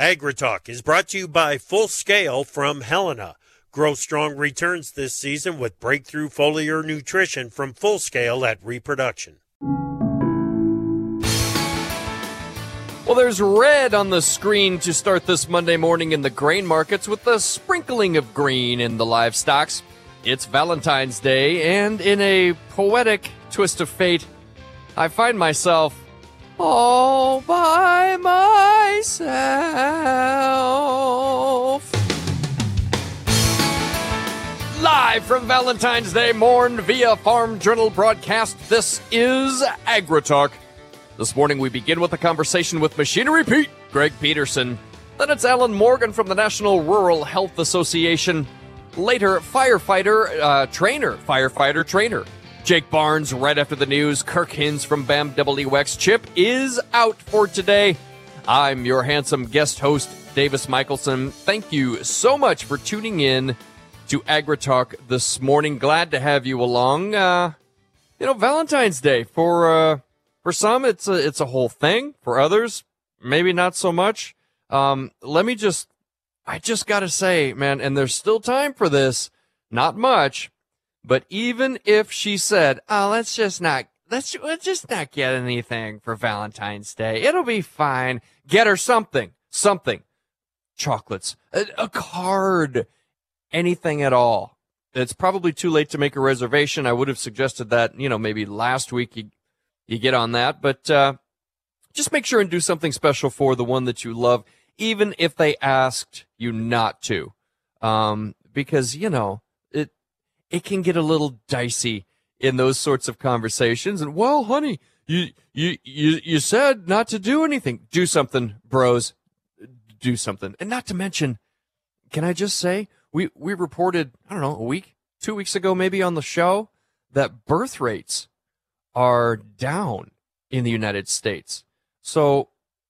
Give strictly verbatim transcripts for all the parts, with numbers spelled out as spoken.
AgriTalk is brought to you by Full Scale from Helena. Grow strong returns this season with breakthrough foliar nutrition from Full Scale at Reproduction. Well, there's red on the screen to start this Monday morning in the grain markets with a sprinkling of green in the livestocks. It's Valentine's Day, and in a poetic twist of fate, I find myself all by myself. Live from Valentine's Day morn via Farm Journal broadcast, this is AgriTalk. This morning we begin with a conversation with Machinery Pete, Greg Peterson. Then it's Alan Morgan from the National Rural Health Association. Later, firefighter, uh, trainer, firefighter trainer. Jake Barnes right after the news. Kirk Hinz from B A M W X. Chip is out for today. I'm your handsome guest host, Davis Michelson. Thank you so much for tuning in to AgriTalk this morning. Glad to have you along. Uh, you know, Valentine's Day for uh, for some, it's a it's a whole thing. For others, maybe not so much. Um, let me just, I just gotta say, man, and there's still time for this. Not much, but even if she said, "Oh, let's just not let's let's just not get anything for Valentine's Day. It'll be fine." Get her something, something, chocolates, a, a card. Anything at all. It's probably too late to make a reservation. I would have suggested that, you know, maybe last week you, you get on that. But uh, just make sure and do something special for the one that you love, even if they asked you not to. Um, because, you know, it it can get a little dicey in those sorts of conversations. And, well, honey, you you you, you said not to do anything. Do something, bros. Do something. And not to mention, can I just say, We we reported, I don't know, a week, two weeks ago maybe on the show that birth rates are down in the United States. So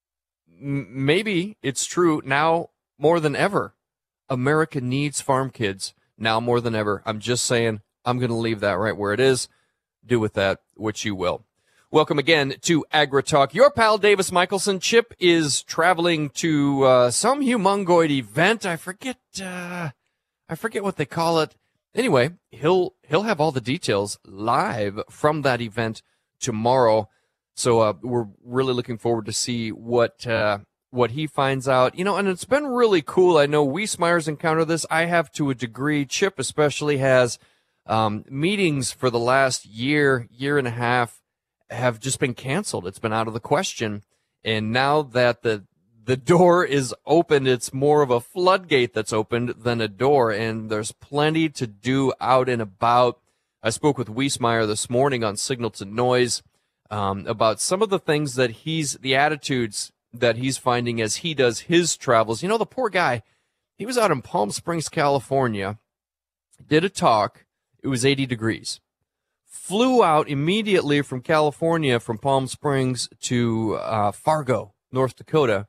m- maybe it's true now more than ever. America needs farm kids now more than ever. I'm just saying, I'm going to leave that right where it is. Do with that what you will. Welcome again to AgriTalk. Your pal Davis Michelson. Chip is traveling to uh, some humongoid event. I forget... Uh, I forget what they call it. Anyway, he'll he'll have all the details live from that event tomorrow. So uh, we're really looking forward to see what uh, what he finds out. You know, and it's been really cool. I know Wiesmeyer's encountered this. I have to a degree. Chip especially has um, meetings for the last year, year and a half have just been canceled. It's been out of the question. And now that the The door is open. It's more of a floodgate that's opened than a door, and there's plenty to do out and about. I spoke with Wiesmeyer this morning on Signal to Noise um, about some of the things that he's, the attitudes that he's finding as he does his travels. You know, the poor guy, he was out in Palm Springs, California, did a talk. It was eighty degrees. Flew out immediately from California, from Palm Springs to uh, Fargo, North Dakota.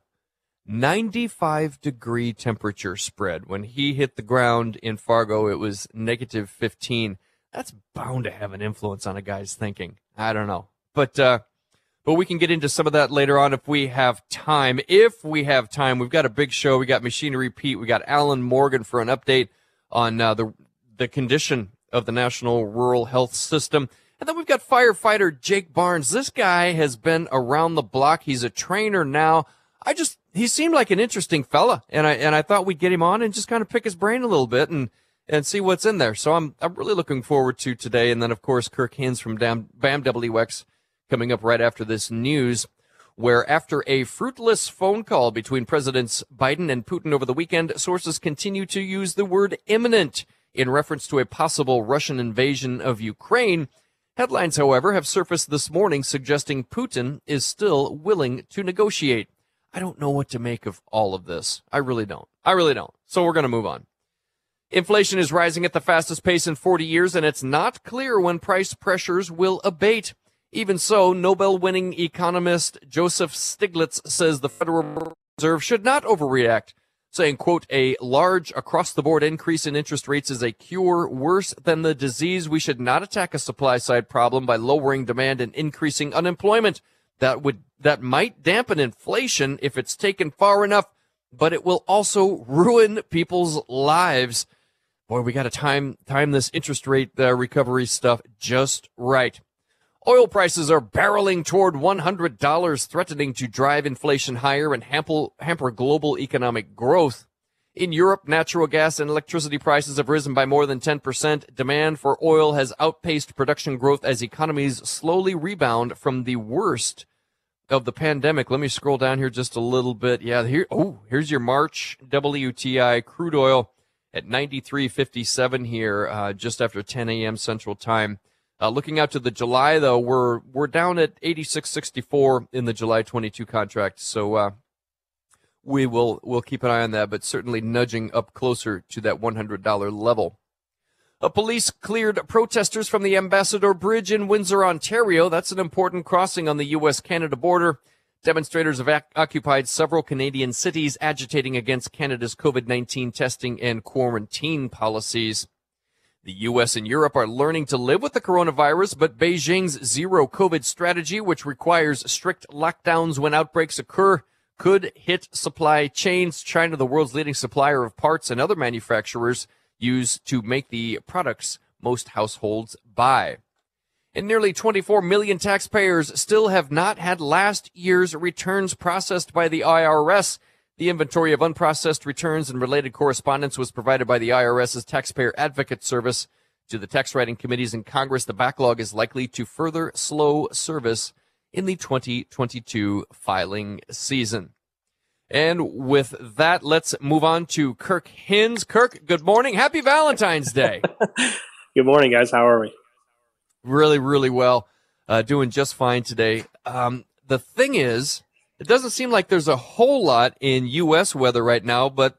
ninety-five degree temperature spread. When he hit the ground in Fargo, it was negative fifteen. That's bound to have an influence on a guy's thinking. I don't know. But uh, but we can get into some of that later on if we have time. If we have time, we've got a big show. We got Machinery Pete. We got Alan Morgan for an update on uh, the the condition of the National Rural Health System. And then we've got firefighter Jake Barnes. This guy has been around the block. He's a trainer now. I just, he seemed like an interesting fella, and I and I thought we'd get him on and just kind of pick his brain a little bit and, and see what's in there. So I'm I'm really looking forward to today. And then, of course, Kirk Hinz from B A M W X coming up right after this news, where after a fruitless phone call between Presidents Biden and Putin over the weekend, sources continue to use the word imminent in reference to a possible Russian invasion of Ukraine. Headlines, however, have surfaced this morning suggesting Putin is still willing to negotiate. I don't know what to make of all of this. I really don't. I really don't. So we're going to move on. Inflation is rising at the fastest pace in forty years, and it's not clear when price pressures will abate. Even so, Nobel-winning economist Joseph Stiglitz says the Federal Reserve should not overreact, saying, quote, a large across-the-board increase in interest rates is a cure worse than the disease. We should not attack a supply-side problem by lowering demand and increasing unemployment. That would that might dampen inflation if it's taken far enough. but it will also ruin people's lives. Boy, we got to time time this interest rate uh, recovery stuff just right. Oil prices are barreling toward one hundred dollars, threatening to drive inflation higher and hamper, hamper global economic growth. In Europe, natural gas and electricity prices have risen by more than ten percent. Demand for oil has outpaced production growth as economies slowly rebound from the worst of the pandemic. Let me scroll down here just a little bit. Yeah, here. Oh, here's your March W T I crude oil at ninety-three fifty-seven here, uh, just after ten a.m. Central Time. Uh, looking out to the July, though, we're we're down at eighty-six sixty-four in the July twenty-two contract. So uh, we will we'll keep an eye on that, but certainly nudging up closer to that one hundred dollars level. A police cleared protesters from the Ambassador Bridge in Windsor, Ontario. That's an important crossing on the U S Canada border. Demonstrators have ac- occupied several Canadian cities, agitating against Canada's COVID nineteen testing and quarantine policies. The U S and Europe are learning to live with the coronavirus, but Beijing's zero COVID strategy, which requires strict lockdowns when outbreaks occur, could hit supply chains. China, the world's leading supplier of parts and other manufacturers, use to make the products most households buy. And nearly twenty-four million taxpayers still have not had last year's returns processed by the I R S. The inventory of unprocessed returns and related correspondence was provided by the IRS's Taxpayer Advocate Service to the tax writing committees in Congress. The backlog is likely to further slow service in the twenty twenty-two filing season. And with that, let's move on to Kirk Hinz. Kirk, good morning. Happy Valentine's Day. Good morning, guys. How are we? Really, really well. Uh, doing just fine today. Um, the thing is, it doesn't seem like there's a whole lot in U S weather right now, but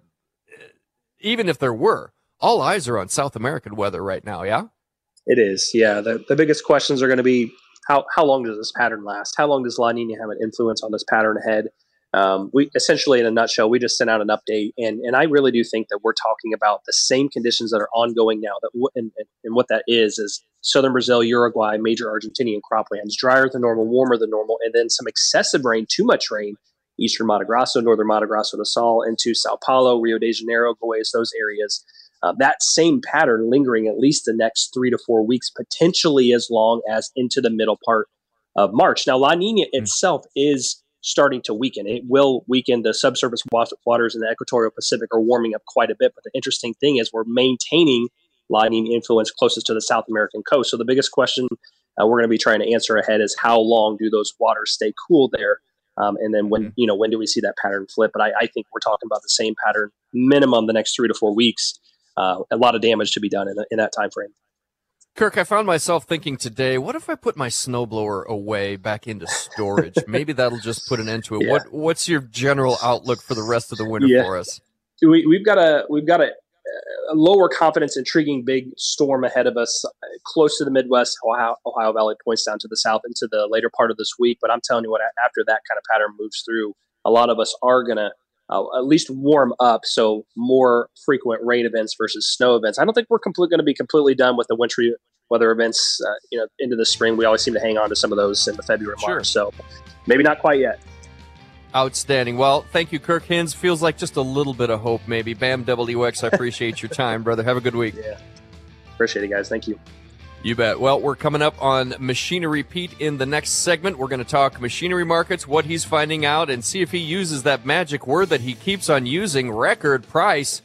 even if there were, all eyes are on South American weather right now, yeah? It is, yeah. The, the biggest questions are going to be, how, how long does this pattern last? How long does La Nina have an influence on this pattern ahead? Um, we essentially, in a nutshell, we just sent out an update, and, and I really do think that we're talking about the same conditions that are ongoing now. That w- and, and what that is is southern Brazil, Uruguay, major Argentinian croplands, drier than normal, warmer than normal, and then some excessive rain, too much rain, eastern Mato Grosso, northern Mato Grosso do Sul, into Sao Paulo, Rio de Janeiro, Goiás, those areas. Uh, that same pattern lingering at least the next three to four weeks, potentially as long as into the middle part of March. Now, La Nina mm-hmm. itself is starting to weaken. It will weaken. The subsurface waters in the equatorial Pacific are warming up quite a bit. But the interesting thing is we're maintaining La Nina influence closest to the South American coast. So the biggest question uh, we're going to be trying to answer ahead is how long do those waters stay cool there? Um, and then when, you know, when do we see that pattern flip? But I, I think we're talking about the same pattern minimum the next three to four weeks. Uh, a lot of damage to be done in, the, in that time frame. Kirk, I found myself thinking today, what if I put my snowblower away back into storage? Maybe that'll just put an end to it. Yeah. What What's your general outlook for the rest of the winter yeah. for us? We, we've got a we've got a, a lower confidence, intriguing big storm ahead of us, uh, close to the Midwest. Ohio, Ohio Valley points down to the south into the later part of this week. But I'm telling you what, after that kind of pattern moves through, a lot of us are going to uh, at least warm up. So more frequent rain events versus snow events. I don't think we're complete, going to be completely done with the wintry weather events, uh, you know, into the spring. We always seem to hang on to some of those in the February, sure. March. So maybe not quite yet. Outstanding. Well, thank you, Kirk Hinz. Feels like just a little bit of hope, maybe. Bam W X, I appreciate your time, brother. Have a good week. Yeah. Appreciate it, guys. Thank you. You bet. Well, we're coming up on Machinery Pete in the next segment. We're going to talk machinery markets, what he's finding out, and see if he uses that magic word that he keeps on using, record price.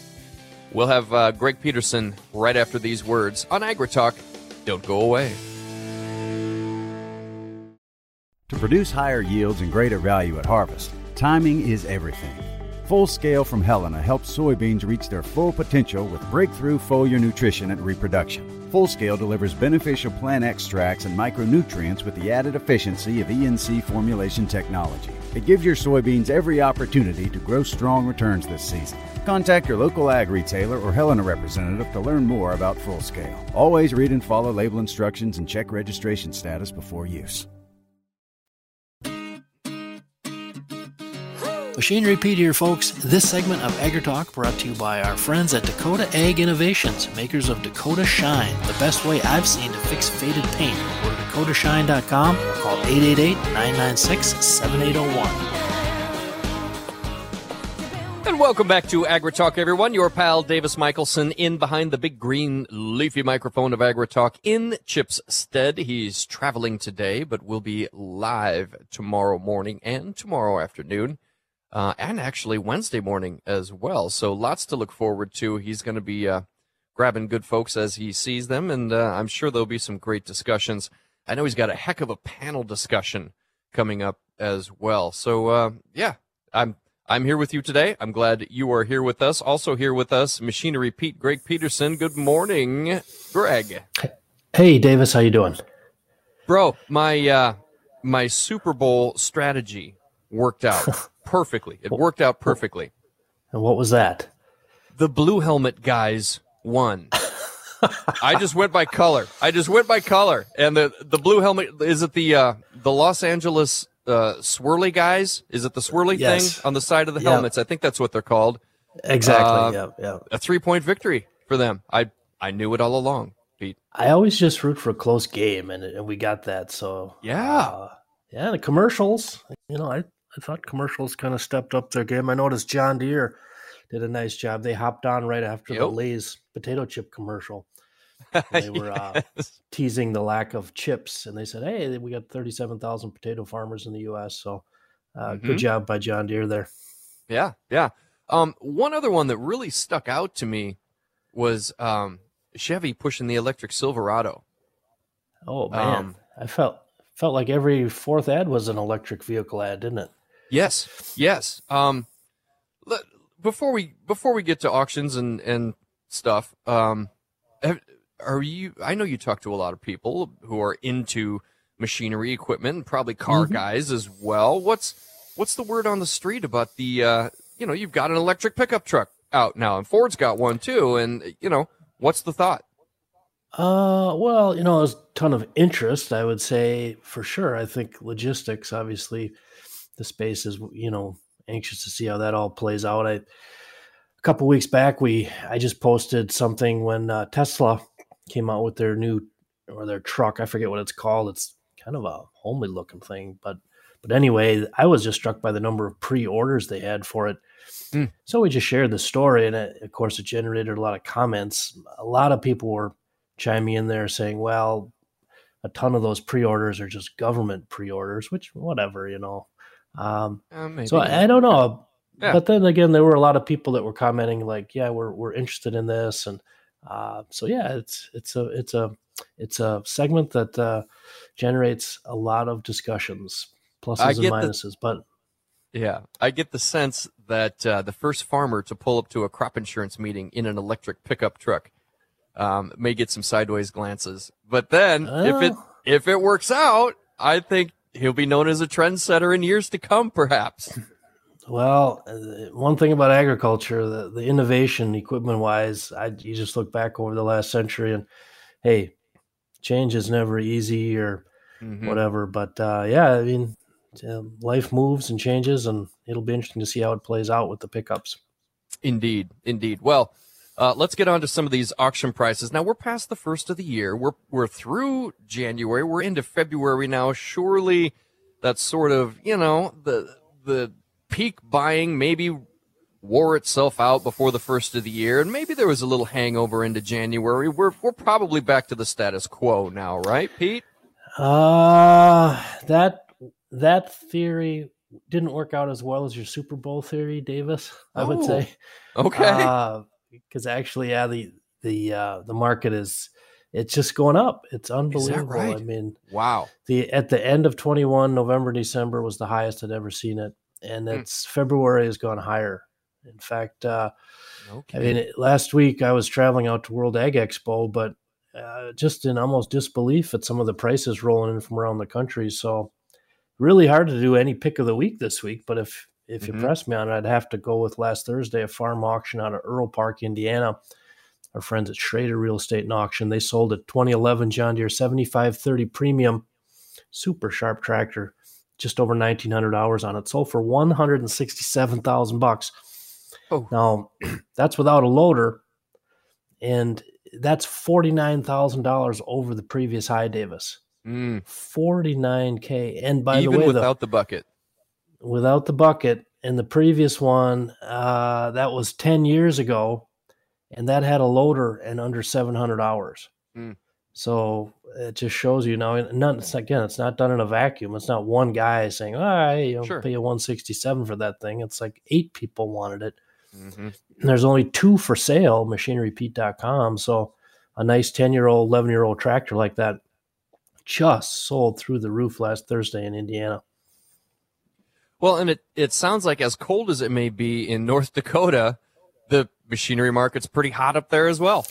We'll have uh, Greg Peterson right after these words on AgriTalk. Don't go away. To produce higher yields and greater value at harvest, timing is everything. Full Scale from Helena helps soybeans reach their full potential with breakthrough foliar nutrition and reproduction. Full Scale delivers beneficial plant extracts and micronutrients with the added efficiency of E N C formulation technology. It gives your soybeans every opportunity to grow strong returns this season. Contact your local ag retailer or Helena representative to learn more about Full Scale. Always read and follow label instructions and check registration status before use. Machinery Pete here, folks. This segment of AgriTalk brought to you by our friends at Dakota Ag Innovations, makers of Dakota Shine, the best way I've seen to fix faded paint. Go to dakota shine dot com or call eight eight eight, nine nine six, seven eight zero one. And welcome back to AgriTalk, everyone. Your pal Davis Michelson in behind the big green leafy microphone of AgriTalk in Chip's stead. He's traveling today, but will be live tomorrow morning and tomorrow afternoon, uh, and actually Wednesday morning as well. So lots to look forward to. He's going to be uh, grabbing good folks as he sees them, and uh, I'm sure there'll be some great discussions. I know he's got a heck of a panel discussion coming up as well. So, uh, yeah, I'm I'm here with you today. I'm glad you are here with us. Also here with us, Machinery Pete, Greg Peterson. Good morning, Greg. Hey, Davis, how you doing? Bro, my uh, my Super Bowl strategy worked out perfectly. It worked out perfectly. And what was that? The blue helmet guys won. I just went by color. I just went by color. And the, the blue helmet, is it the uh, the Los Angeles uh, swirly guys? Is it the swirly yes. thing on the side of the yep. helmets? I think that's what they're called. Exactly, uh, yeah, yeah. A three-point victory for them. I I knew it all along, Pete. I always just root for a close game, and, and we got that. So Yeah. Uh, yeah, the commercials, you know, I, I thought commercials kind of stepped up their game. I noticed John Deere did a nice job. They hopped on right after Yep. the Lay's potato chip commercial. They were uh, Yes. teasing the lack of chips, and they said, hey, we got thirty-seven thousand potato farmers in the U S, so uh, Mhm. good job by John Deere there. Yeah, yeah. Um, one other one that really stuck out to me was um, Chevy pushing the electric Silverado. Oh, man. Um, I felt felt like every fourth ad was an electric vehicle ad, didn't it? Yes, yes. Um, let, before we before we get to auctions and and stuff, um, have, are you? I know you talk to a lot of people who are into machinery, equipment, and probably car Mhm. guys as well. What's what's the word on the street about the? Uh, you know, you've got an electric pickup truck out now, and Ford's got one too. And you know, what's the thought? Uh, well, you know, there's a ton of interest, I would say, for sure. I think logistics, obviously, the space is, you know, anxious to see how that all plays out. I, a couple weeks back, we I just posted something when uh, Tesla came out with their new or their truck. I forget what it's called. It's kind of a homely looking thing, but but anyway, I was just struck by the number of pre-orders they had for it. Mm. So we just shared the story, and it, of course, it generated a lot of comments. A lot of people were chiming in there saying, well, a ton of those pre-orders are just government pre-orders, which whatever, you know. Um, Uh, maybe. so I, I don't know. Yeah. But then again, there were a lot of people that were commenting like, yeah, we're, we're interested in this. And uh, so, yeah, it's, it's a, it's a, it's a segment that uh, generates a lot of discussions, pluses I and get the- minuses, but Yeah, I get the sense that uh, the first farmer to pull up to a crop insurance meeting in an electric pickup truck um, may get some sideways glances. But then, if it Oh. if it works out, I think he'll be known as a trendsetter in years to come, perhaps. Well, uh, one thing about agriculture, the, the innovation equipment wise, I, you just look back over the last century and hey, change is never easy or Mhm. whatever. But uh, yeah, I mean, uh, life moves and changes, and it'll be interesting to see how it plays out with the pickups. Indeed, indeed. Well, uh, let's get on to some of these auction prices. Now, we're past the first of the year. We're we're through January. We're into February now. Surely that's sort of, you know, the the peak buying maybe wore itself out before the first of the year, and maybe there was a little hangover into January. We're we're probably back to the status quo now, right, Pete? Uh, that that theory didn't work out as well as your Super Bowl theory, Davis, I would Oh, say. Okay. Because actually, yeah, the the uh, the market is it's just going up. It's unbelievable. right? I mean, Wow. the at the end of twenty-one, November, December was the highest I'd ever seen it, and Hmm. it's February has gone higher. In fact, uh, Okay. I mean, it- last week I was traveling out to World Ag Expo, but uh, just in almost disbelief at some of the prices rolling in from around the country. So, really hard to do any pick of the week this week. But if if Mhm. you press me on it, I'd have to go with last Thursday, a farm auction out of Earl Park, Indiana. Our friends at Schrader Real Estate and Auction, they sold a twenty eleven John Deere seventy-five thirty Premium, super sharp tractor, just over nineteen hundred hours on it. Sold for one hundred sixty-seven thousand bucks. Oh. Now, that's without a loader, and that's forty-nine thousand dollars over the previous high, Davis. Mm. forty-nine K. And by Even the way, without the, the bucket. without the bucket, and the previous one, uh, that was ten years ago, and that had a loader and under seven hundred hours. Mm. So it just shows you now, not, it's, again, it's not done in a vacuum. It's not one guy saying, all right, you know, Sure. pay you one sixty-seven for that thing. It's like eight people wanted it. Mm-hmm. And there's only two for sale, machinery pete dot com. So a nice ten-year-old, eleven-year-old tractor like that just sold through the roof last Thursday in Indiana. Well, and it, it sounds like, as cold as it may be in North Dakota, the machinery market's pretty hot up there as well.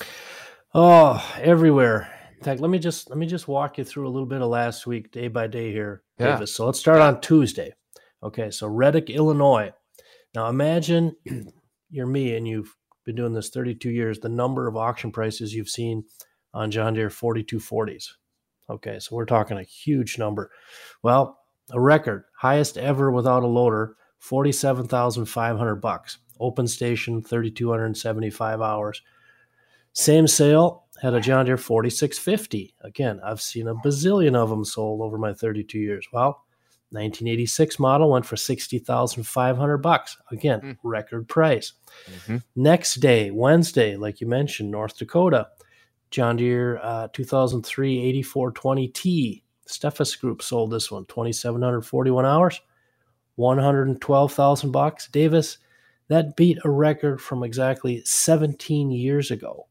Oh, everywhere. In fact, let me just let me just walk you through a little bit of last week, day by day here, Yeah. Davis. So let's start on Tuesday. Okay, so Reddick, Illinois. Now imagine you're me and you've been doing this thirty-two years, the number of auction prices you've seen on John Deere forty-two forties. Okay, so we're talking a huge number. Well, a record, highest ever without a loader, forty-seven thousand five hundred bucks. Open station, three thousand two hundred seventy-five hours. Same sale had a John Deere forty-six fifty. Again, I've seen a bazillion of them sold over my thirty-two years. Well, nineteen eighty-six model went for sixty thousand five hundred bucks. Again, mm. record price. Mm-hmm. Next day, Wednesday, like you mentioned, North Dakota, John Deere uh, two thousand three eighty-four twenty T. Steffes Group sold this one, two thousand seven hundred forty-one hours, one hundred twelve thousand bucks. Davis, that beat a record from exactly seventeen years ago.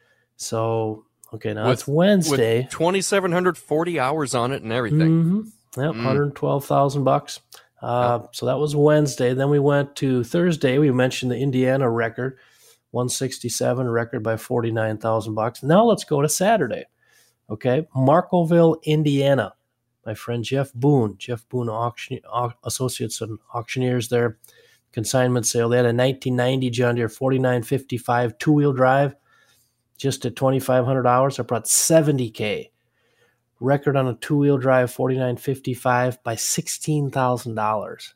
So, okay, now with, it's Wednesday. With two thousand seven hundred forty hours on it and everything. Mm-hmm. Yep, mm. one hundred twelve thousand bucks. Uh, yep. So that was Wednesday. Then we went to Thursday. We mentioned the Indiana record, one sixty-seven, record by forty-nine thousand bucks. Now let's go to Saturday. Okay, Markville, Indiana. My friend Jeff Boone, Jeff Boone Auction Associates and Auctioneers there. Consignment sale. They had a nineteen ninety John Deere forty-nine fifty-five two-wheel drive. Just at twenty-five hundred hours, I brought seventy K. Record on a two-wheel drive, forty-nine fifty-five by sixteen thousand dollars.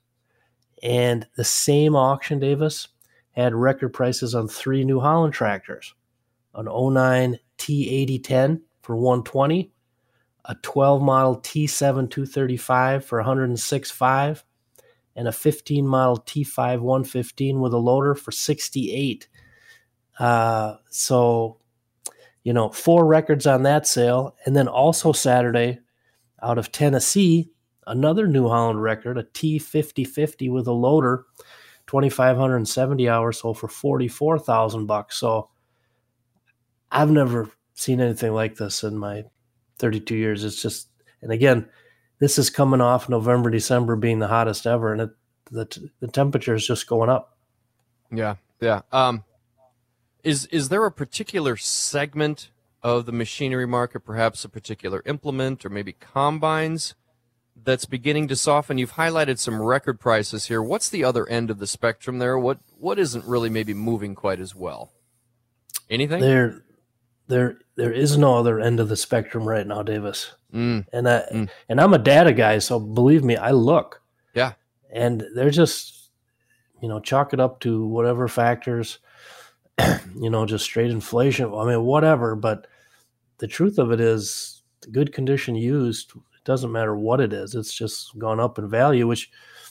And the same auction, Davis, had record prices on three New Holland tractors. An oh nine T eighty ten for one hundred twenty thousand dollars, a twelve model T seven two thirty-five for one hundred six thousand five hundred dollars, and a fifteen model T five one fifteen with a loader for sixty-eight thousand dollars. Uh, so... You know, four records on that sale. And then also Saturday, out of Tennessee, another New Holland record, a T fifty fifty with a loader, two thousand five hundred seventy hours, sold for forty-four thousand bucks. So I've never seen anything like this in my thirty-two years. It's just, and again, this is coming off November, December being the hottest ever, and it, the the temperature is just going up. Yeah, yeah. Um, Is is there a particular segment of the machinery market, perhaps a particular implement or maybe combines, that's beginning to soften? You've highlighted some record prices here. What's the other end of the spectrum there? What what isn't really maybe moving quite as well? Anything? There, there, there is no other end of the spectrum right now, Davis. Mm. And I mm. and I'm a data guy, so believe me, I look. Yeah. And they're just, you know, chalk it up to whatever factors. You know, just straight inflation. I mean, whatever. But the truth of it is, the good condition used, it doesn't matter what it is. It's just gone up in value, which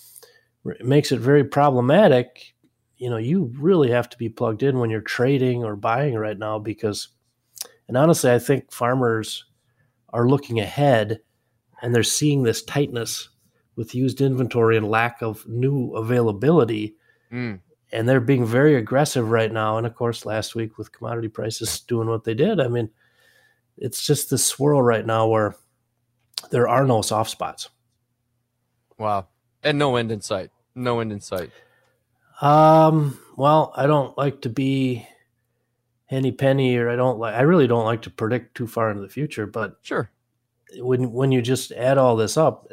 makes it very problematic. You know, you really have to be plugged in when you're trading or buying right now because, and honestly, I think farmers are looking ahead and they're seeing this tightness with used inventory and lack of new availability. Mm. And they're being very aggressive right now. And, of course, last week with commodity prices doing what they did, I mean, it's just this swirl right now where there are no soft spots. Wow. And no end in sight. No end in sight. Um. Well, I don't like to be henny penny, or I don't like, I really don't like to predict too far into the future. But sure, when when you just add all this up,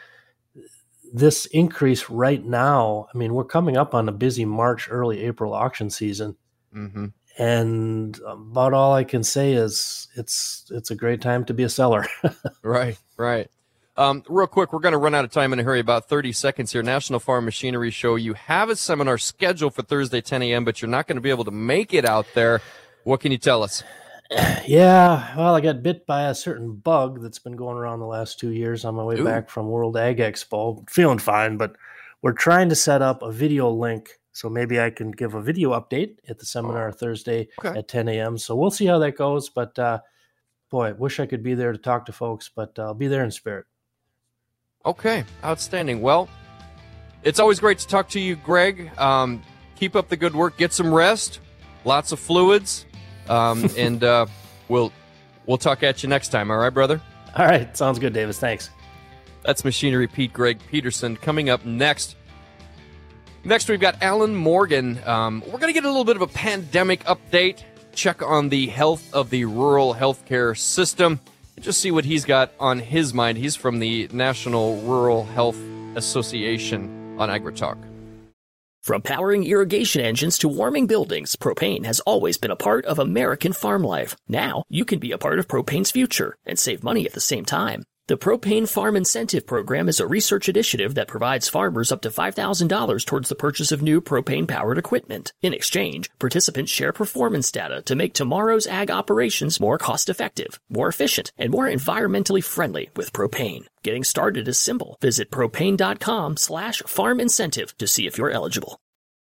this increase right now, I mean, we're coming up on a busy March, early April auction season. Mm-hmm. And about all I can say is it's it's a great time to be a seller. Right, right. Um, real quick, we're going to run out of time in a hurry, about thirty seconds here. National Farm Machinery Show. You have a seminar scheduled for Thursday, ten a.m., but you're not going to be able to make it out there. What can you tell us? Yeah, well, I got bit by a certain bug that's been going around the last two years on my way Ooh. back from World Ag Expo. Feeling fine, but we're trying to set up a video link. So maybe I can give a video update at the seminar Thursday okay. at ten a.m. So we'll see how that goes. But uh, boy, wish I could be there to talk to folks, but I'll be there in spirit. Okay, outstanding. Well, it's always great to talk to you, Greg. Um, keep up the good work. Get some rest. Lots of fluids. Um, and uh, we'll we'll talk at you next time. All right, brother? All right. Sounds good, Davis. Thanks. That's Machinery Pete, Greg Peterson. Coming up next. Next, we've got Alan Morgan. Um, we're going to get a little bit of a pandemic update, check on the health of the rural healthcare system, and just see what he's got on his mind. He's from the National Rural Health Association on AgriTalk. From powering irrigation engines to warming buildings, propane has always been a part of American farm life. Now, you can be a part of propane's future and save money at the same time. The Propane Farm Incentive Program is a research initiative that provides farmers up to five thousand dollars towards the purchase of new propane-powered equipment. In exchange, participants share performance data to make tomorrow's ag operations more cost-effective, more efficient, and more environmentally friendly with propane. Getting started is simple. Visit propane.com slash farm incentive to see if you're eligible.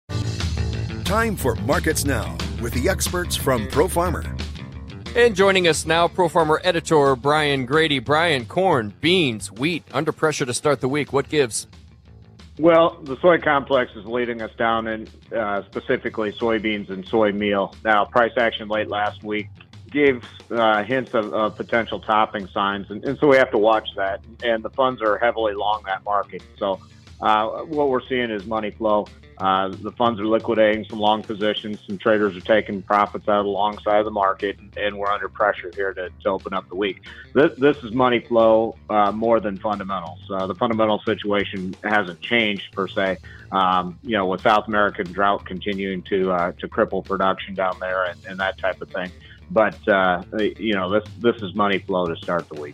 Time for Markets Now with the experts from ProFarmer. And joining us now, ProFarmer editor Brian Grady. Brian, corn, beans, wheat, under pressure to start the week. What gives? Well, the soy complex is leading us down in uh, specifically soybeans and soy meal. Now, price action late last week gave uh, hints of, of potential topping signs, and, and so we have to watch that. And the funds are heavily long that market. So uh, what we're seeing is money flow. Uh, the funds are liquidating some long positions. Some traders are taking profits out of the long side of the market, and we're under pressure here to, to open up the week. This, this is money flow uh, more than fundamentals. Uh, the fundamental situation hasn't changed per se. Um, you know, with South American drought continuing to uh, to cripple production down there and, and that type of thing. But uh, you know, this this is money flow to start the week.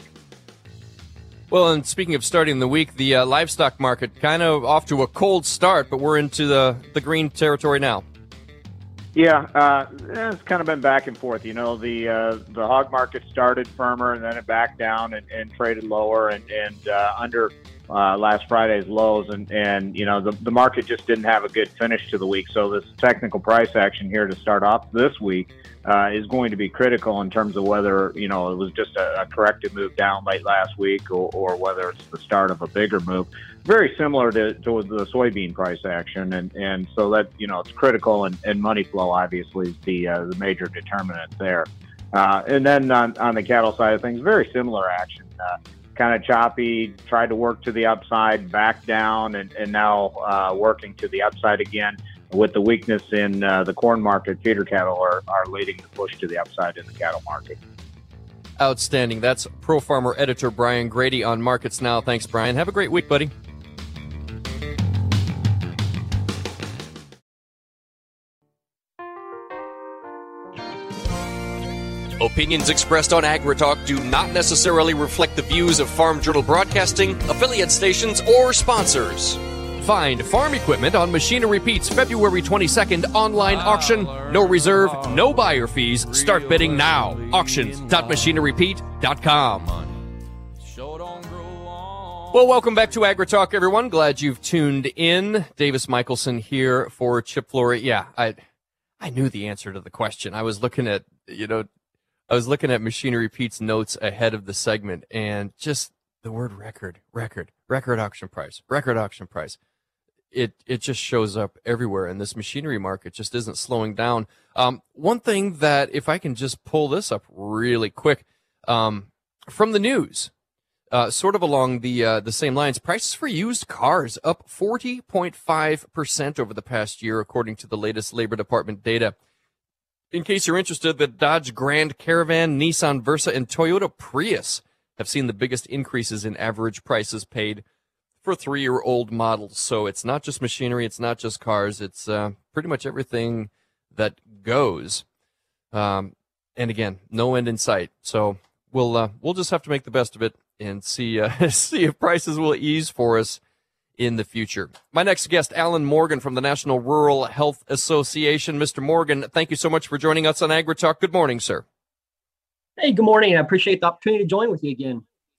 Well, and speaking of starting the week, the uh, livestock market kind of off to a cold start, but we're into the, the green territory now. Yeah, uh, it's kind of been back and forth. You know, the uh, the hog market started firmer and then it backed down and, and traded lower and, and uh, under uh, last Friday's lows. And, and you know, the, the market just didn't have a good finish to the week. So this technical price action here to start off this week uh, is going to be critical in terms of whether, you know, it was just a, a corrective move down late last week or, or whether it's the start of a bigger move. Very similar to, to the soybean price action. And, and so that, you know, it's critical, and, and money flow obviously is the, uh, the major determinant there. Uh, and then on, on the cattle side of things, very similar action. Uh, kind of choppy, tried to work to the upside, back down, and, and now uh, working to the upside again. With the weakness in uh, the corn market, feeder cattle are, are leading the push to the upside in the cattle market. Outstanding. That's ProFarmer editor Brian Grady on Markets Now. Thanks, Brian. Have a great week, buddy. Opinions expressed on AgriTalk do not necessarily reflect the views of Farm Journal Broadcasting, affiliate stations, or sponsors. Find farm equipment on Machinery Pete's February twenty-second online auction. No reserve, no buyer fees. Start bidding now. auctions dot machinery pete dot com. Well, welcome back to AgriTalk, everyone. Glad you've tuned in. Davis Michelson here for Chip Flory. Yeah, I I knew the answer to the question. I was looking at, you know, I was looking at Machinery Pete's notes ahead of the segment, and just the word record, record, record auction price, record auction price. It it just shows up everywhere, and this machinery market just isn't slowing down. Um, one thing that, if I can just pull this up really quick, um, from the news, uh, sort of along the uh, the same lines, prices for used cars up forty point five percent over the past year, according to the latest Labor Department data. In case you're interested, the Dodge Grand Caravan, Nissan Versa, and Toyota Prius have seen the biggest increases in average prices paid for three-year-old models. So it's not just machinery, it's not just cars, it's uh, pretty much everything that goes. Um, and again, no end in sight. So we'll uh, we'll just have to make the best of it and see uh, see if prices will ease for us in the future. My next guest, Alan Morgan from the National Rural Health Association. Mister Morgan, thank you so much for joining us on AgriTalk. Good morning, sir. Hey, good morning. I appreciate the opportunity to join with you again.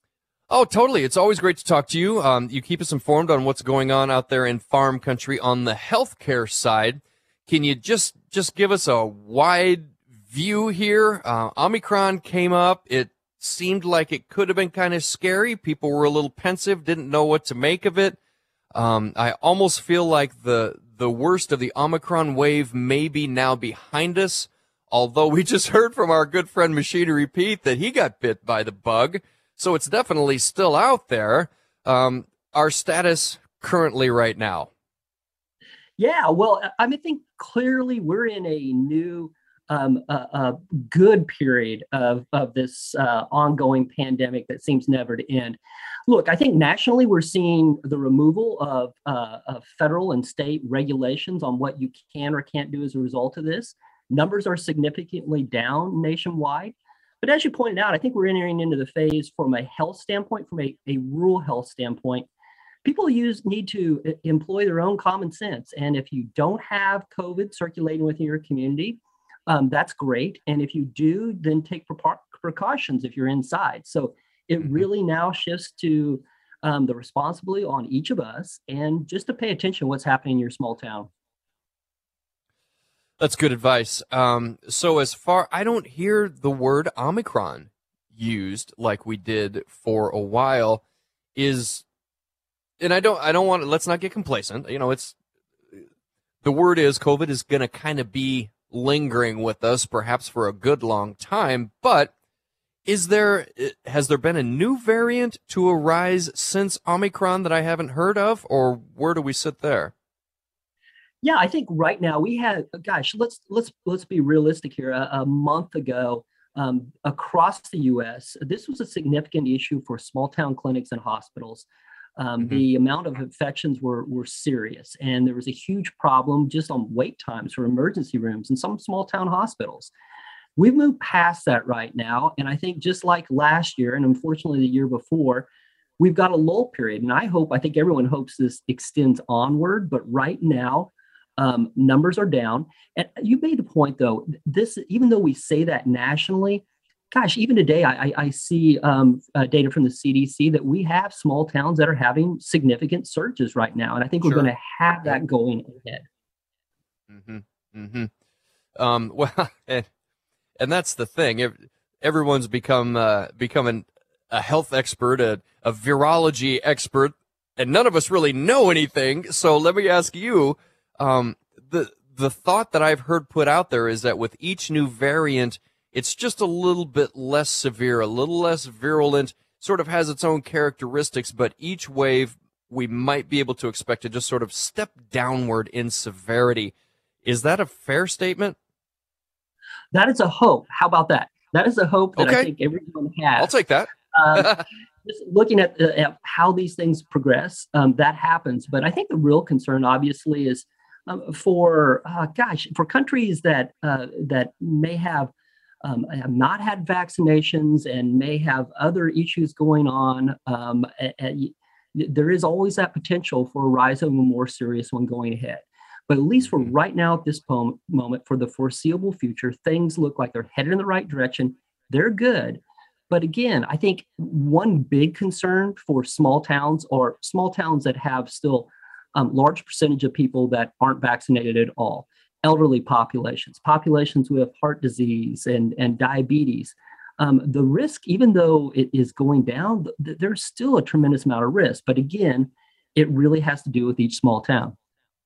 Oh, totally. It's always great to talk to you. Um, you keep us informed on what's going on out there in farm country on the healthcare side. Can you just just give us a wide view here? Uh, Omicron came up. It seemed like it could have been kind of scary. People were a little pensive, didn't know what to make of it. Um, I almost feel like the the worst of the Omicron wave may be now behind us, although we just heard from our good friend Machinery Pete that he got bit by the bug. So it's definitely still out there. Um, our status currently right now. Yeah, well, I mean, I think clearly we're in a new, um, uh, uh, good period of of this uh, ongoing pandemic that seems never to end. Look, I think nationally we're seeing the removal of, uh, of federal and state regulations on what you can or can't do as a result of this. Numbers are significantly down nationwide. But as you pointed out, I think we're entering into the phase from a health standpoint, from a, a rural health standpoint. People use need to employ their own common sense. And if you don't have COVID circulating within your community, um, that's great. And if you do, then take pre- precautions if you're inside. So it really now shifts to um, the responsibility on each of us and just to pay attention to what's happening in your small town. That's good advice. Um, so as far, I don't hear the word Omicron used like we did for a while. Is, and I don't, I don't want to, let's not get complacent. You know, it's, the word is COVID is going to kind of be lingering with us perhaps for a good long time, but is there, has there been a new variant to arise since Omicron that I haven't heard of, or where do we sit there? Yeah, I think right now we had, gosh, let's let's let's be realistic here. A, a month ago, um, across the U S, this was a significant issue for small town clinics and hospitals. Um, mm-hmm. The amount of infections were were serious, and there was a huge problem just on wait times for emergency rooms in some small town hospitals. We've moved past that right now, and I think just like last year, and unfortunately the year before, we've got a lull period. And I hope, I think everyone hopes this extends onward, but right now, Um, numbers are down. And you made the point, though, this, even though we say that nationally, gosh, even today, I, I see um, uh, data from the C D C that we have small towns that are having significant surges right now. And I think we're sure. going to have that going ahead. Mm-hmm. Mm-hmm. Um, well, and, and that's the thing. Everyone's become uh, becoming a health expert, a, a virology expert, and none of us really know anything. So let me ask you, Um, the the thought that I've heard put out there is that with each new variant, it's just a little bit less severe, a little less virulent, sort of has its own characteristics, but each wave we might be able to expect to just sort of step downward in severity. Is that a fair statement? That is a hope. How about that? That is a hope that okay. I think everyone has. I'll take that. um, just looking at, uh, at how these things progress, um, that happens. But I think the real concern, obviously, is Um, for uh, gosh, for countries that uh, that may have um, have not had vaccinations and may have other issues going on, um, a, a, there is always that potential for a rise of a more serious one going ahead. But at least for right now, at this pom- moment, for the foreseeable future, things look like they're headed in the right direction. They're good. But again, I think one big concern for small towns, or small towns that have still Um, large percentage of people that aren't vaccinated at all, elderly populations, populations with heart disease and, and diabetes. Um, the risk, even though it is going down, th- there's still a tremendous amount of risk. But again, it really has to do with each small town.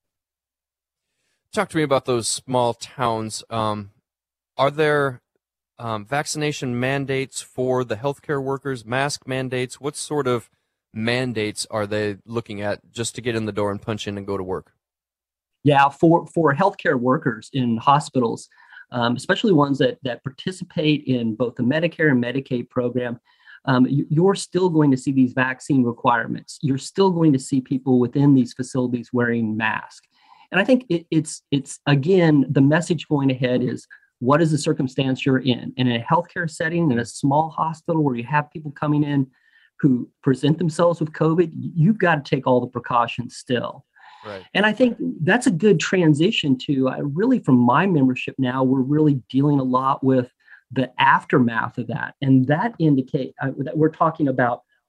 Talk to me about those small towns. Um, are there um, vaccination mandates for the healthcare workers, mask mandates? What sort of mandates are they looking at just to get in the door and punch in and go to work? Yeah, for, for healthcare workers in hospitals, um, especially ones that, that participate in both the Medicare and Medicaid program, um, you, you're still going to see these vaccine requirements. You're still going to see people within these facilities wearing masks. And I think it, it's, it's again, the message going ahead is, what is the circumstance you're in? And in a healthcare setting, in a small hospital where you have people coming in who present themselves with COVID, you've got to take all the precautions still. Right. And I think that's a good transition to uh, really from my membership now, we're really dealing a lot with the aftermath of that. And that indicate uh, that we're talking about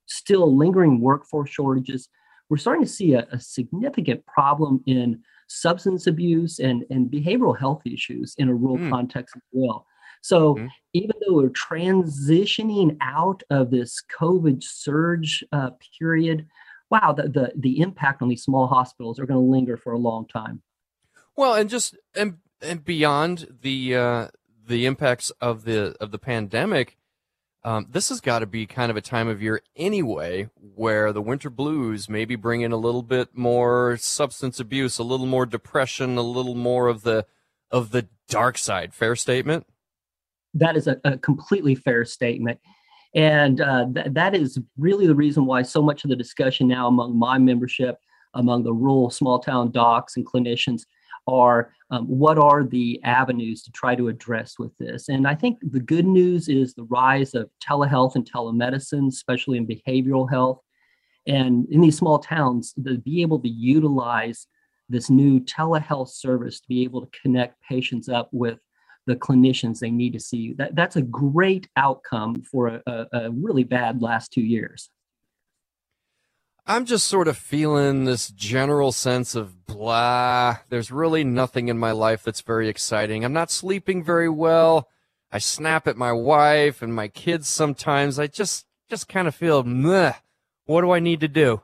still lingering workforce shortages. We're starting to see a, a significant problem in substance abuse and, and behavioral health issues in a rural mm. context as well. So mm-hmm. even though we're transitioning out of this COVID surge uh, period, wow, the, the the impact on these small hospitals are going to linger for a long time. Well, and just and and beyond the uh, the impacts of the of the pandemic, um, this has got to be kind of a time of year anyway, where the winter blues maybe bring in a little bit more substance abuse, a little more depression, a little more of the of the dark side. Fair statement? That is a, a completely fair statement. And uh, th- that is really the reason why so much of the discussion now among my membership, among the rural small town docs and clinicians, are um, what are the avenues to try to address with this? And I think the good news is the rise of telehealth and telemedicine, especially in behavioral health. And in these small towns, to be able to utilize this new telehealth service to be able to connect patients up with the clinicians they need to see. That, that's a great outcome for a, a, a really bad last two years. I'm just sort of feeling this general sense of blah. There's really nothing in my life that's very exciting. I'm not sleeping very well. I snap at my wife and my kids sometimes. I just, just kind of feel, meh. What do I need to do?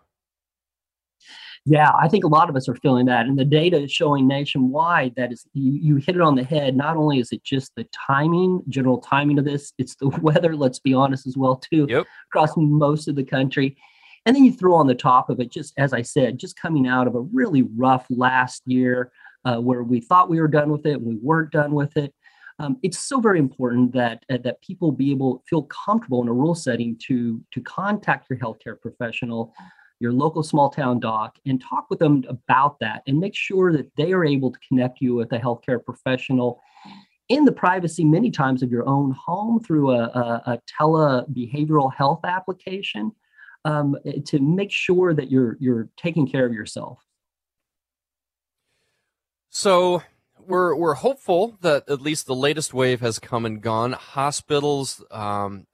Yeah, I think a lot of us are feeling that. And the data is showing nationwide that is, you, you hit it on the head. Not only is it just the timing, general timing of this, it's the weather, let's be honest, as well, too, yep. across most of the country. And then you throw on the top of it, just as I said, just coming out of a really rough last year uh, where we thought we were done with it and we weren't done with it. Um, it's so very important that uh, that people be able to feel comfortable in a rural setting to, to contact your healthcare professional, your local small town doc, and talk with them about that and make sure that they are able to connect you with a healthcare professional in the privacy many times of your own home through a, a, a tele-behavioral health application um, to make sure that you're you're taking care of yourself. So we're we're hopeful that at least the latest wave has come and gone. Hospitals, um,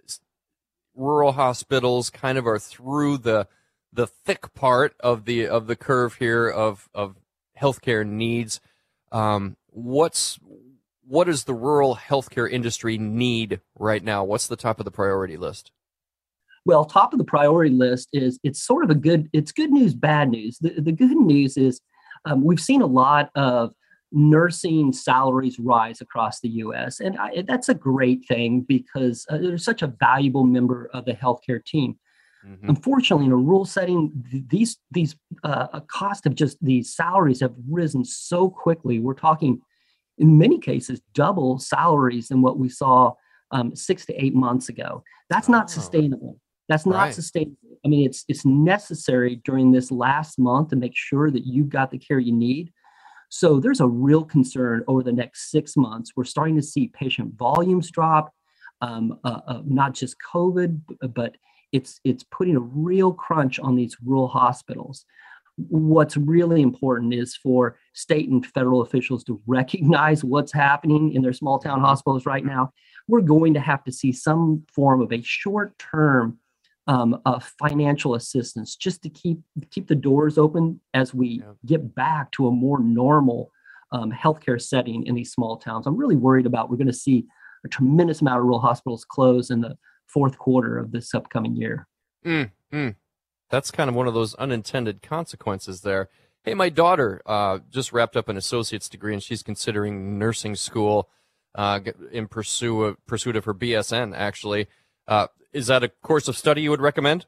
rural hospitals, kind of are through the the thick part of the of the curve here of of healthcare needs. Um, what's what does the rural healthcare industry need right now? What's the top of the priority list? Well, top of the priority list is it's sort of a good it's good news, bad news. The the good news is um, we've seen a lot of nursing salaries rise across the U S, and I, that's a great thing because uh, they're such a valuable member of the healthcare team. Mm-hmm. Unfortunately, in a rural setting, th- these these uh, cost of just these salaries have risen so quickly. We're talking, in many cases, double salaries than what we saw um, six to eight months ago. That's not oh. sustainable. That's not right. sustainable. I mean, it's it's necessary during this last month to make sure that you've got the care you need. So there's a real concern over the next six months. We're starting to see patient volumes drop, um, uh, uh, not just COVID, but It's it's putting a real crunch on these rural hospitals. What's really important is for state and federal officials to recognize what's happening in their small town hospitals right now. We're going to have to see some form of a short-term um, of financial assistance just to keep keep the doors open as we yeah. get back to a more normal um, healthcare setting in these small towns. I'm really worried about we're going to see a tremendous amount of rural hospitals close in the fourth quarter of this upcoming year. Mm, mm. That's kind of one of those unintended consequences there. Hey, my daughter uh, just wrapped up an associate's degree, and she's considering nursing school uh, in pursue of, pursuit of her B S N, actually. Uh, is that a course of study you would recommend?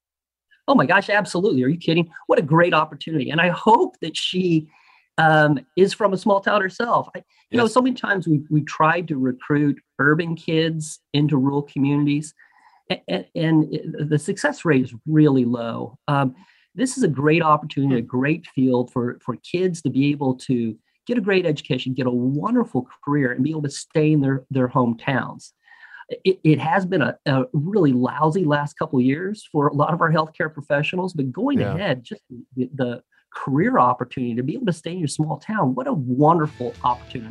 Oh, my gosh, absolutely. Are you kidding? What a great opportunity. And I hope that she um, is from a small town herself. I, you yes. know, so many times we we tried to recruit urban kids into rural communities, and, and it, the success rate is really low. Um, this is a great opportunity, a great field for, for kids to be able to get a great education, get a wonderful career, and be able to stay in their, their hometowns. It, it has been a, a really lousy last couple of years for a lot of our healthcare professionals, but going yeah. ahead, just the, the career opportunity to be able to stay in your small town, what a wonderful opportunity.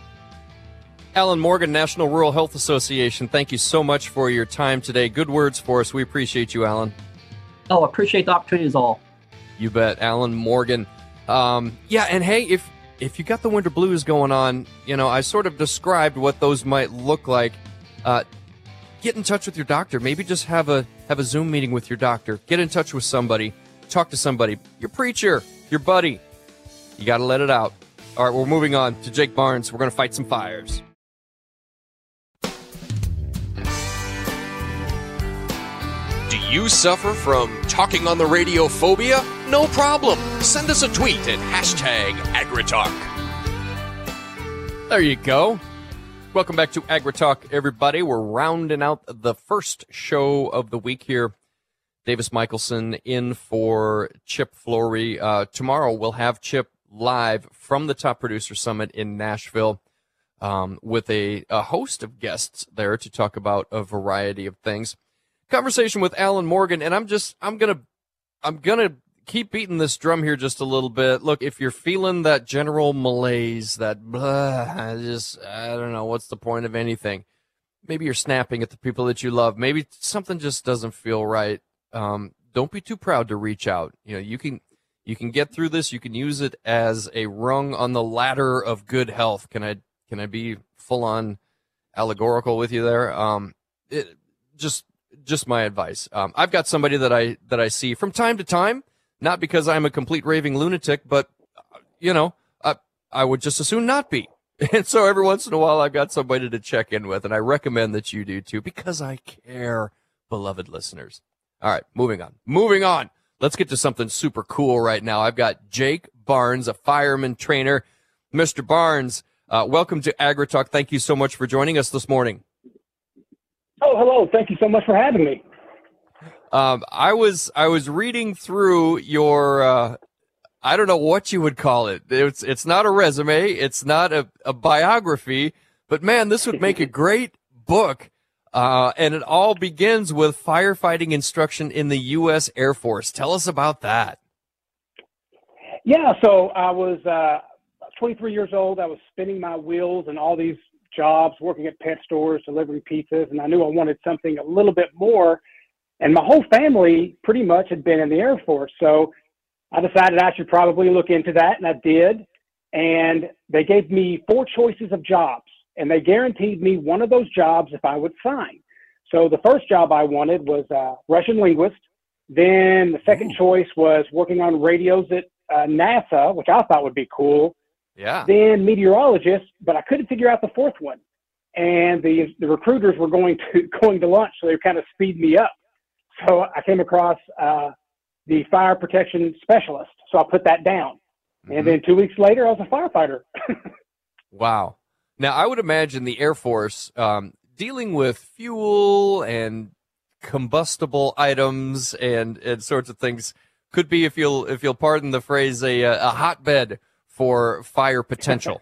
Alan Morgan, National Rural Health Association, thank you so much for your time today. Good words for us. We appreciate you, Alan. Oh, appreciate the opportunity as all. You bet, Alan Morgan. Um, yeah, and hey, if if you got the winter blues going on, you know, I sort of described what those might look like. Uh, get in touch with your doctor. Maybe just have a have a Zoom meeting with your doctor. Get in touch with somebody. Talk to somebody. Your preacher, your buddy. You got to let it out. All right, we're moving on to Jake Barnes. We're going to fight some fires. Do you suffer from talking on the radio phobia? No problem. Send us a tweet at hashtag AgriTalk. There you go. Welcome back to AgriTalk, everybody. We're rounding out the first show of the week here. Davis Michelson in for Chip Flory. Uh, tomorrow we'll have Chip live from the Top Producer Summit in Nashville um, with a, a host of guests there to talk about a variety of things. Conversation with Alan Morgan, and I'm just I'm gonna I'm gonna keep beating this drum here just a little bit. Look, if you're feeling that general malaise, that blah, I just I don't know what's the point of anything. Maybe you're snapping at the people that you love. Maybe something just doesn't feel right. Um, don't be too proud to reach out. You know, you can you can get through this. You can use it as a rung on the ladder of good health. Can I can I be full on allegorical with you there? Um, it just. Just my advice. Um, I've got somebody that I that I see from time to time, not because I'm a complete raving lunatic, but you know, I I would just as soon not be. And so every once in a while, I've got somebody to check in with, and I recommend that you do too, because I care, beloved listeners. All right, moving on. Moving on. Let's get to something super cool right now. I've got Jake Barnes, a fireman trainer. Mister Barnes, uh, welcome to AgriTalk. Thank you so much for joining us this morning. Oh, hello. Thank you so much for having me. Um, I was I was reading through your, uh, I don't know what you would call it. It's it's not a resume. It's not a, a biography. But, man, this would make a great book. Uh, and it all begins with firefighting instruction in the U S Air Force. Tell us about that. Yeah, so I was uh, twenty-three years old. I was spinning my wheels in all these jobs, working at pet stores, delivering pizzas, and I knew I wanted something a little bit more. And my whole family pretty much had been in the Air Force. So I decided I should probably look into that, and I did. And they gave me four choices of jobs, and they guaranteed me one of those jobs if I would sign. So the first job I wanted was a Russian linguist. Then the second Ooh. choice was working on radios at uh, NASA, which I thought would be cool. Yeah. Then meteorologist, but I couldn't figure out the fourth one. And the the recruiters were going to going to lunch, so they kind of speed me up. So I came across uh, the fire protection specialist. So I put that down. Mm-hmm. And then two weeks later, I was a firefighter. Wow. Now, I would imagine the Air Force um, dealing with fuel and combustible items and, and sorts of things could be, if you'll if you'll pardon the phrase, a, a hotbed for fire potential.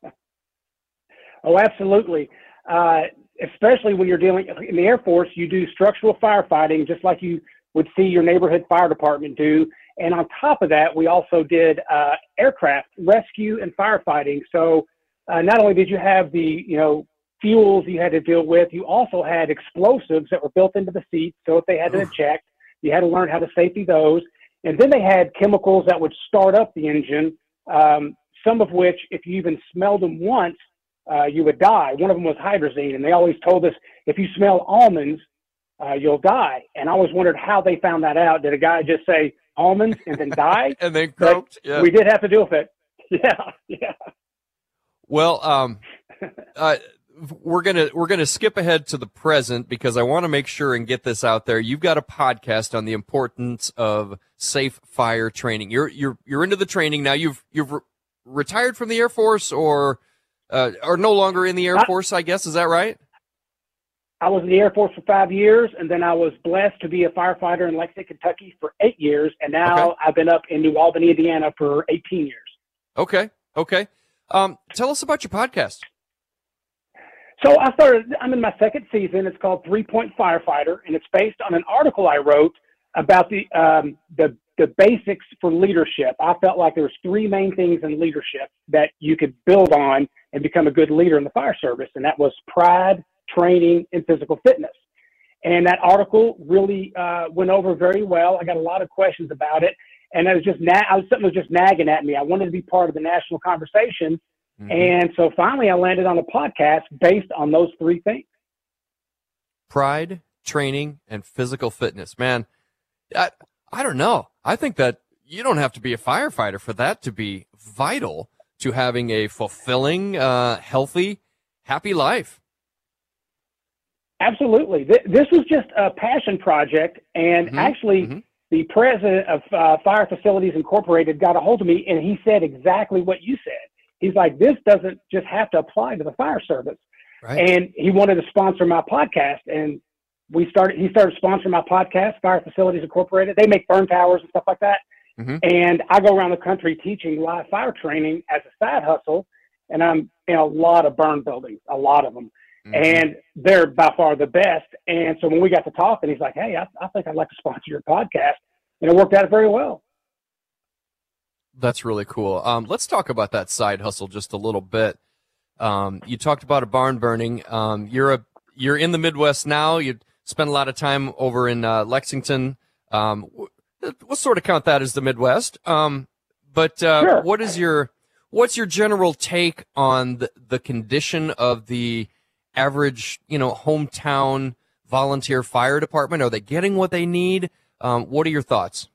Oh, absolutely. Uh, especially when you're dealing in the Air Force, you do structural firefighting just like you would see your neighborhood fire department do. And on top of that, we also did uh, aircraft rescue and firefighting. So uh, not only did you have the, you know, fuels you had to deal with, you also had explosives that were built into the seats. So if they had to eject, you had to learn how to safety those. And then they had chemicals that would start up the engine. Um, some of which, if you even smelled them once, uh, you would die. One of them was hydrazine, and they always told us, if you smell almonds, uh, you'll die. And I always wondered how they found that out. Did a guy just say almonds and then die? And then croaked? Yeah. We did have to deal with it. Yeah, yeah. Well, um, uh, we're gonna we're gonna skip ahead to the present because I want to make sure and get this out there. You've got a podcast on the importance of safe fire training. You're you're you're into the training now. You've you've re- retired from the Air Force, or uh, are no longer in the Air Force, I guess. Is that right? I was in the Air Force for five years, and then I was blessed to be a firefighter in Lexington, Kentucky for eight years, and now okay. I've been up in New Albany, Indiana for eighteen years. Okay, okay. Um, tell us about your podcast. So I started, I'm in my second season. It's called Three Point Firefighter, and it's based on an article I wrote about the, um, the, the basics for leadership. I felt like there was three main things in leadership that you could build on and become a good leader in the fire service. And that was pride, training, and physical fitness. And that article really uh, went over very well. I got a lot of questions about it. And I was just na- I was, something was just nagging at me. I wanted to be part of the national conversation. Mm-hmm. And so finally I landed on a podcast based on those three things. Pride, training, and physical fitness. Man, I, I don't know. I think that you don't have to be a firefighter for that to be vital to having a fulfilling, uh, healthy, happy life. Absolutely. This was just a passion project. And mm-hmm. actually, mm-hmm. the president of uh, Fire Facilities Incorporated got a hold of me, and he said exactly what you said. He's like, this doesn't just have to apply to the fire service. Right. And he wanted to sponsor my podcast. And we started, he started sponsoring my podcast, Fire Facilities Incorporated. They make burn towers and stuff like that. Mm-hmm. And I go around the country teaching live fire training as a side hustle. And I'm in a lot of burn buildings, a lot of them. Mm-hmm. And they're by far the best. And so when we got to talking, he's like, hey, I, I think I'd like to sponsor your podcast. And it worked out very well. That's really cool. Um, let's talk about that side hustle just a little bit. Um, you talked about a barn burning. Um, you're a, you're in the Midwest now. You spend a lot of time over in uh, Lexington. Um, we'll sort of count that as the Midwest. Um, but uh, sure. what is your what's your general take on the, the condition of the average, you know, hometown volunteer fire department? Are they getting what they need? Um, what are your thoughts?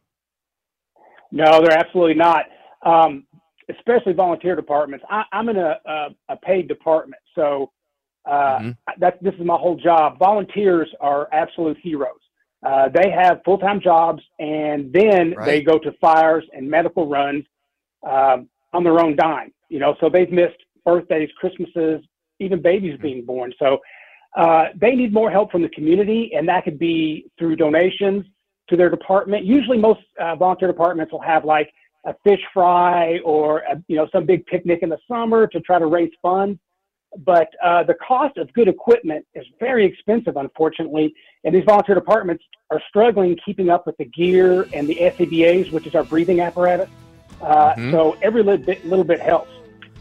No, they're absolutely not. Um, especially volunteer departments. I, I'm in a, a, a paid department, so uh, mm-hmm. that this is my whole job. Volunteers are absolute heroes. Uh, they have full-time jobs, and then right. they go to fires and medical runs um, on their own dime. You know, so they've missed birthdays, Christmases, even babies mm-hmm. being born. So uh, they need more help from the community, and that could be through donations to their department. Usually, most uh, volunteer departments will have like a fish fry or a, you know some big picnic in the summer to try to raise funds. But uh, the cost of good equipment is very expensive, unfortunately, and these volunteer departments are struggling keeping up with the gear and the S C B As, which is our breathing apparatus. Uh, mm-hmm. So every little bit, little bit helps.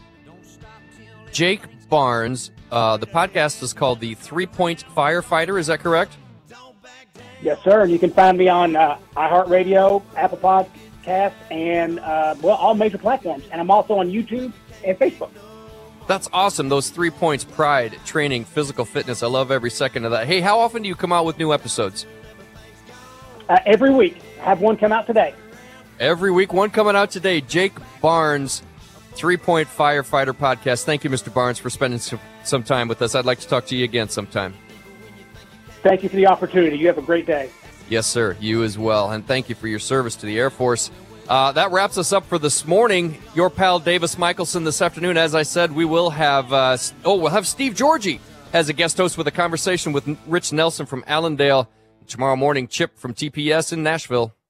Jake Barnes, uh, the podcast is called The Three-Point Firefighter. Is that correct? Yes, sir. And you can find me on uh, iHeartRadio, Apple Podcasts, and, uh, well, all major platforms. And I'm also on YouTube and Facebook. That's awesome. Those three points, pride, training, physical fitness. I love every second of that. Hey, how often do you come out with new episodes? Uh, every week. I have one come out today. Every week, one coming out today. Jake Barnes, Three-Point Firefighter Podcast. Thank you, Mister Barnes, for spending some, some time with us. I'd like to talk to you again sometime. Thank you for the opportunity. You have a great day. Yes, sir. You as well. And thank you for your service to the Air Force. Uh, that wraps us up for this morning. Your pal Davis Michelson this afternoon. As I said, we will have, uh, oh, we'll have Steve Georgie as a guest host with a conversation with Rich Nelson from Allendale. Tomorrow morning, Chip from T P S in Nashville.